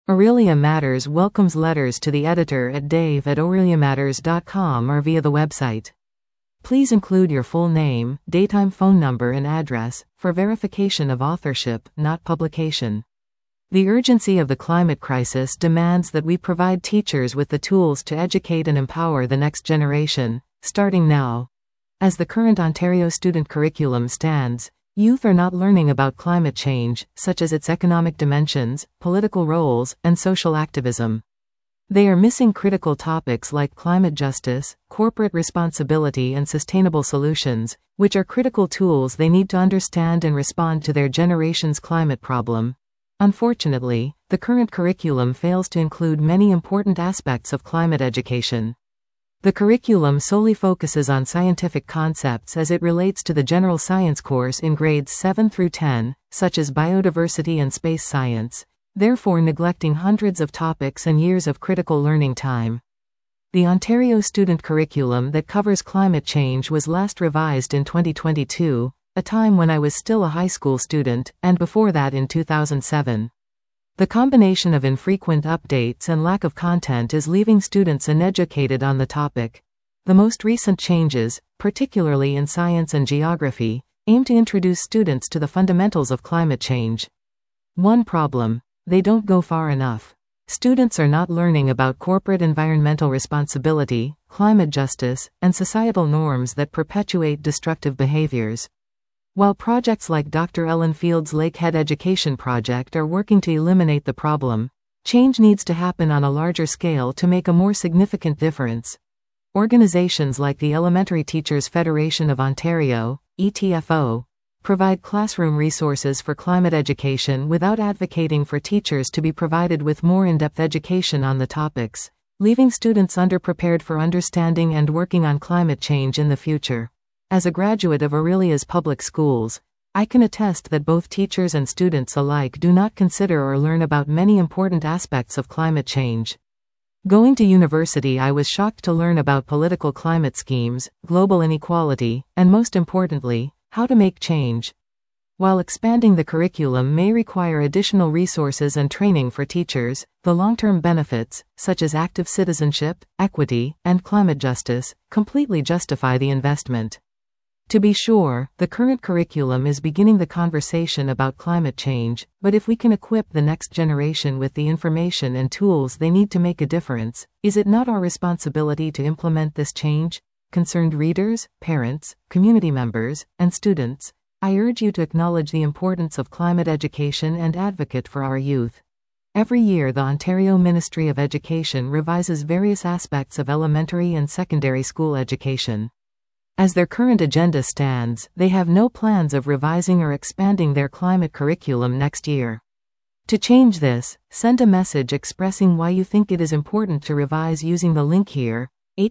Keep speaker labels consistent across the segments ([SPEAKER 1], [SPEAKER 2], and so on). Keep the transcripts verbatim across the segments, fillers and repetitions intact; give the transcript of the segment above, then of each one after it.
[SPEAKER 1] Aurelia Matters welcomes letters to the editor at dave at aurelia matters dot com or via the website. Please include your full name, daytime phone number and address, for verification of authorship, not publication. The urgency of the climate crisis demands that we provide teachers with the tools to educate and empower the next generation, starting now. As the current Ontario student curriculum stands, youth are not learning about climate change, such as its economic dimensions, political roles, and social activism. They are missing critical topics like climate justice, corporate responsibility, and sustainable solutions, which are critical tools they need to understand and respond to their generation's climate problem. Unfortunately, the current curriculum fails to include many important aspects of climate education. The curriculum solely focuses on scientific concepts as it relates to the general science course in grades seven through ten, such as biodiversity and space science, therefore neglecting hundreds of topics and years of critical learning time. The Ontario student curriculum that covers climate change was last revised in twenty twenty-two, a time when I was still a high school student, and before that in two thousand seven. The combination of infrequent updates and lack of content is leaving students uneducated on the topic. The most recent changes, particularly in science and geography, aim to introduce students to the fundamentals of climate change. One problem: they don't go far enough. Students are not learning about corporate environmental responsibility, climate justice, and societal norms that perpetuate destructive behaviors. While projects like Doctor Ellen Field's Lakehead Education Project are working to eliminate the problem, change needs to happen on a larger scale to make a more significant difference. Organizations like the Elementary Teachers Federation of Ontario, E T F O, provide classroom resources for climate education without advocating for teachers to be provided with more in-depth education on the topics, leaving students underprepared for understanding and working on climate change in the future. As a graduate of Aurelia's public schools, I can attest that both teachers and students alike do not consider or learn about many important aspects of climate change. Going to university, I was shocked to learn about political climate schemes, global inequality, and most importantly, how to make change. While expanding the curriculum may require additional resources and training for teachers, the long-term benefits, such as active citizenship, equity, and climate justice, completely justify the investment. To be sure, the current curriculum is beginning the conversation about climate change, but if we can equip the next generation with the information and tools they need to make a difference, is it not our responsibility to implement this change? Concerned readers, parents, community members, and students, I urge you to acknowledge the importance of climate education and advocate for our youth. Every year, the Ontario Ministry of Education revises various aspects of elementary and secondary school education. As their current agenda stands, they have no plans of revising or expanding their climate curriculum next year. To change this, send a message expressing why you think it is important to revise using the link here,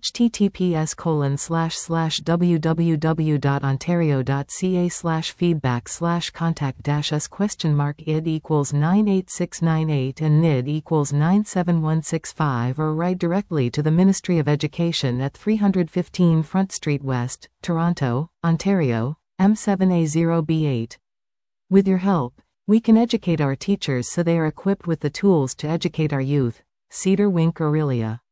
[SPEAKER 1] https colon slash slash www.ontario.ca slash feedback slash contact dash us question mark id equals nine eight six nine eight and nid equals nine seven one six five, or write directly to the Ministry of Education at three fifteen Front Street West, Toronto, Ontario, M seven A zero B eight. With your help, we can educate our teachers so they are equipped with the tools to educate our youth. Cedar Wink Aurelia.